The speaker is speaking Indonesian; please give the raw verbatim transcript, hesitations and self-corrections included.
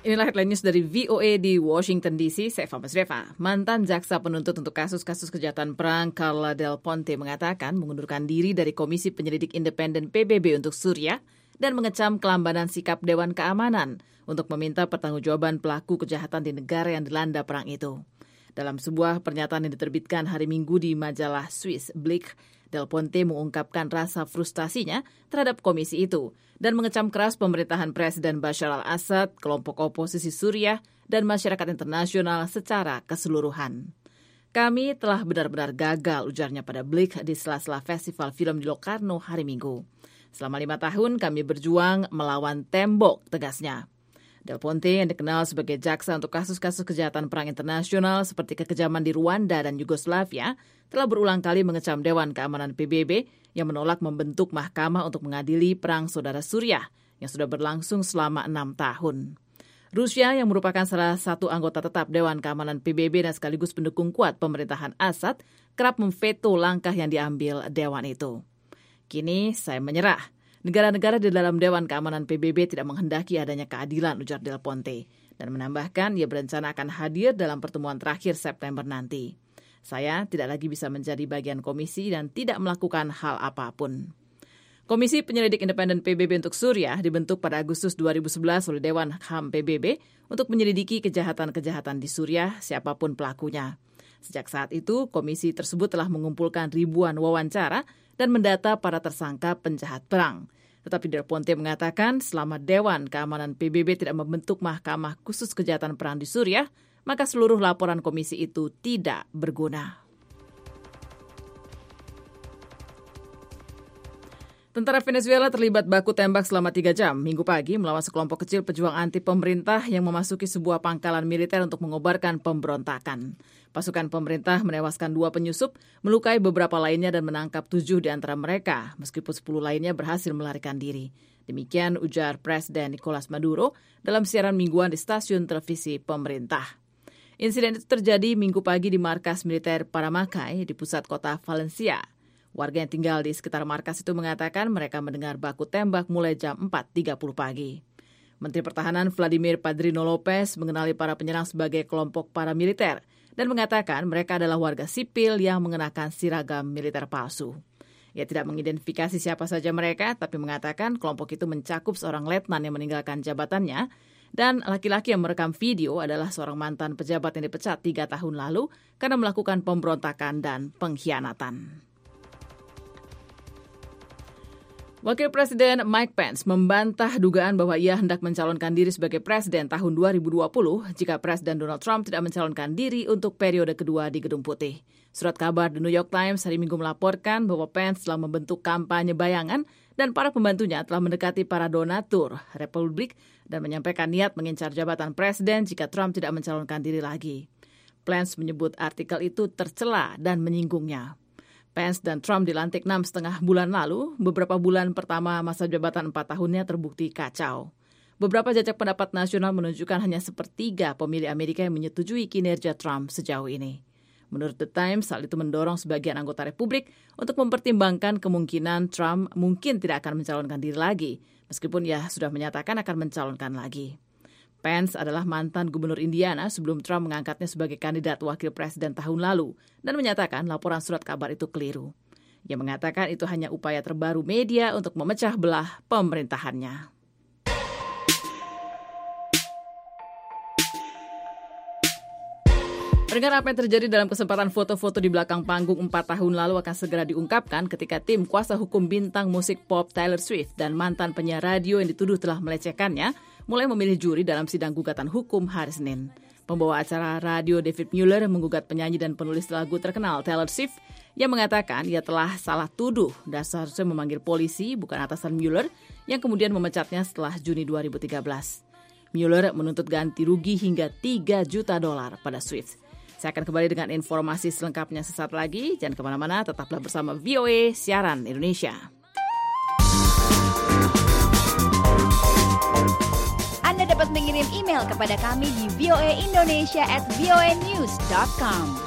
Inilah headline news dari V O A di Washington D C. Saya Fama Sreva. Mantan jaksa penuntut untuk kasus-kasus kejahatan perang Carla Del Ponte mengatakan mengundurkan diri dari Komisi Penyelidik Independen P B B untuk Suriah dan mengecam kelambanan sikap Dewan Keamanan untuk meminta pertanggungjawaban pelaku kejahatan di negara yang dilanda perang itu. Dalam sebuah pernyataan yang diterbitkan hari Minggu di majalah Swiss Blick, Del Ponte mengungkapkan rasa frustasinya terhadap komisi itu dan mengecam keras pemerintahan Presiden Bashar al-Assad, kelompok oposisi Suriah, dan masyarakat internasional secara keseluruhan. Kami telah benar-benar gagal, ujarnya pada Blick di sela-sela festival film di Locarno hari Minggu. Selama lima tahun kami berjuang melawan tembok, tegasnya. Del Ponte yang dikenal sebagai jaksa untuk kasus-kasus kejahatan perang internasional seperti kekejaman di Rwanda dan Yugoslavia telah berulang kali mengecam Dewan Keamanan P B B yang menolak membentuk mahkamah untuk mengadili perang saudara Suriah yang sudah berlangsung selama enam tahun. Rusia yang merupakan salah satu anggota tetap Dewan Keamanan P B B dan sekaligus pendukung kuat pemerintahan Assad kerap memveto langkah yang diambil Dewan itu. Kini saya menyerah. Negara-negara di dalam Dewan Keamanan P B B tidak menghendaki adanya keadilan, ujar Del Ponte, dan menambahkan ia berencana akan hadir dalam pertemuan terakhir September nanti. Saya tidak lagi bisa menjadi bagian komisi dan tidak melakukan hal apapun. Komisi Penyelidik Independen P B B untuk Suriah dibentuk pada Agustus dua ribu sebelas oleh Dewan H A M P B B untuk menyelidiki kejahatan-kejahatan di Suriah siapapun pelakunya. Sejak saat itu, komisi tersebut telah mengumpulkan ribuan wawancara dan mendata para tersangka penjahat perang. Tetapi Del Ponte mengatakan selama Dewan Keamanan P B B tidak membentuk mahkamah khusus kejahatan perang di Suriah, maka seluruh laporan komisi itu tidak berguna. Tentara Venezuela terlibat baku tembak selama tiga jam minggu pagi melawan sekelompok kecil pejuang anti pemerintah yang memasuki sebuah pangkalan militer untuk mengobarkan pemberontakan. Pasukan pemerintah menewaskan dua penyusup, melukai beberapa lainnya dan menangkap tujuh di antara mereka, meskipun sepuluh lainnya berhasil melarikan diri. Demikian ujar Presiden Nicolas Maduro dalam siaran mingguan di stasiun televisi pemerintah. Insiden itu terjadi minggu pagi di markas militer Paramacay di pusat kota Valencia. Warga yang tinggal di sekitar markas itu mengatakan mereka mendengar baku tembak mulai jam empat tiga puluh pagi. Menteri Pertahanan Vladimir Padrino Lopez mengenali para penyerang sebagai kelompok paramiliter dan mengatakan mereka adalah warga sipil yang mengenakan seragam militer palsu. Ia tidak mengidentifikasi siapa saja mereka, tapi mengatakan kelompok itu mencakup seorang letnan yang meninggalkan jabatannya, dan laki-laki yang merekam video adalah seorang mantan pejabat yang dipecat tiga tahun lalu karena melakukan pemberontakan dan pengkhianatan. Wakil Presiden Mike Pence membantah dugaan bahwa ia hendak mencalonkan diri sebagai presiden tahun dua ribu dua puluh jika Presiden Donald Trump tidak mencalonkan diri untuk periode kedua di Gedung Putih. Surat kabar The New York Times hari Minggu melaporkan bahwa Pence telah membentuk kampanye bayangan dan para pembantunya telah mendekati para donatur Republik dan menyampaikan niat mengincar jabatan presiden jika Trump tidak mencalonkan diri lagi. Pence menyebut artikel itu tercela dan menyinggungnya. Pence dan Trump dilantik enam setengah bulan lalu, beberapa bulan pertama masa jabatan empat tahunnya terbukti kacau. Beberapa jajak pendapat nasional menunjukkan hanya sepertiga pemilih Amerika yang menyetujui kinerja Trump sejauh ini. Menurut The Times, hal itu mendorong sebagian anggota Republik untuk mempertimbangkan kemungkinan Trump mungkin tidak akan mencalonkan diri lagi, meskipun ia sudah menyatakan akan mencalonkan lagi. Pence adalah mantan gubernur Indiana sebelum Trump mengangkatnya sebagai kandidat wakil presiden tahun lalu dan menyatakan laporan surat kabar itu keliru. Ia mengatakan itu hanya upaya terbaru media untuk memecah belah pemerintahannya. Pendengar, apa yang terjadi dalam kesempatan foto-foto di belakang panggung empat tahun lalu akan segera diungkapkan ketika tim kuasa hukum bintang musik pop Taylor Swift dan mantan penyiar radio yang dituduh telah melecehkannya mulai memilih juri dalam sidang gugatan hukum hari Senin. Pembawa acara radio David Mueller menggugat penyanyi dan penulis lagu terkenal Taylor Swift yang mengatakan ia telah salah tuduh dan seharusnya memanggil polisi bukan atasan Mueller yang kemudian memecatnya setelah Juni dua ribu tiga belas. Mueller menuntut ganti rugi hingga tiga juta dolar pada Swift. Saya akan kembali dengan informasi selengkapnya sesaat lagi. Jangan kemana-mana, tetaplah bersama V O A Siaran Indonesia. Anda dapat mengirim email kepada kami di voaindonesia at voanews dot com.